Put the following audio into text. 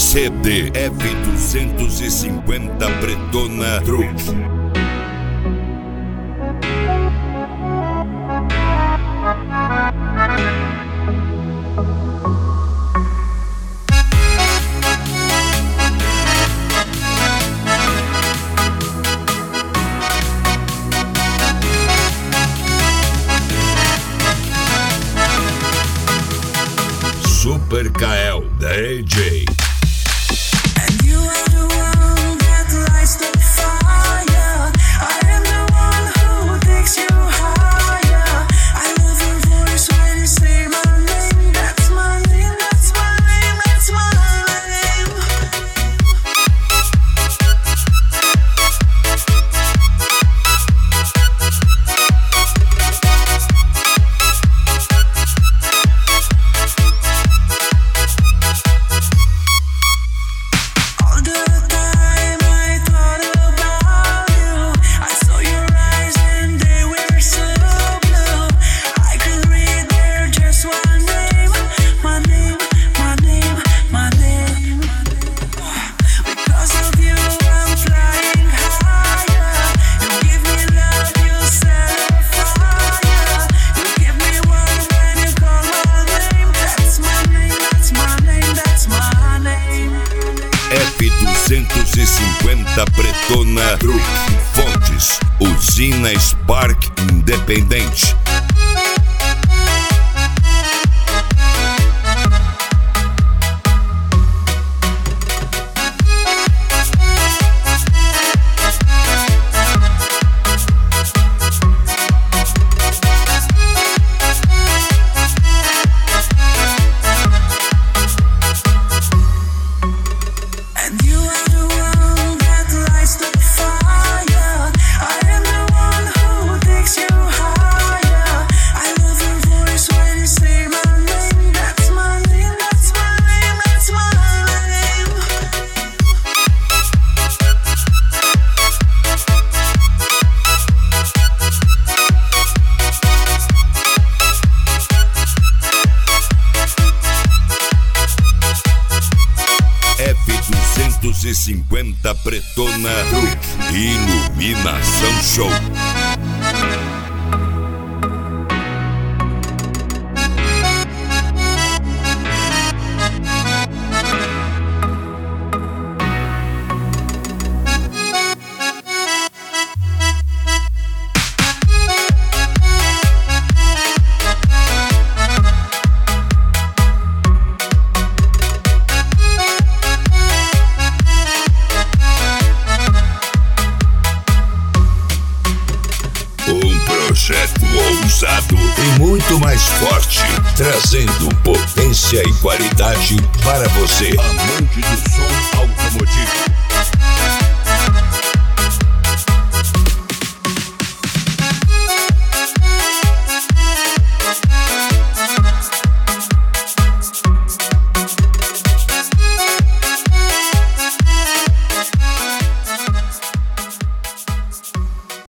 CD F250 Bretona Truck. Super Kael DJ. And you are the one that lights the fire. I am the one who takes you higher. I love your voice when you say my name. That's my name, that's my name, that's my name. All the time I thought about you. I saw your eyes and they were so blue. I could read there just one name. My name, my name, my name. Because of you I'm flying higher. You give me love, you set a fire. You give me one when you call my name. That's my name, that's my name, that's my name. F250 Bretona Truck. Fontes, usina Spark Independente. And you are the one that lights the fire. I am the one who takes you higher. I love your voice when you say my name. That's my name, that's my name, that's my name. F250 Bretona Truck. Iluminação Show. Um projeto ousado e muito mais forte, trazendo potência e qualidade para você, amante do som automotivo.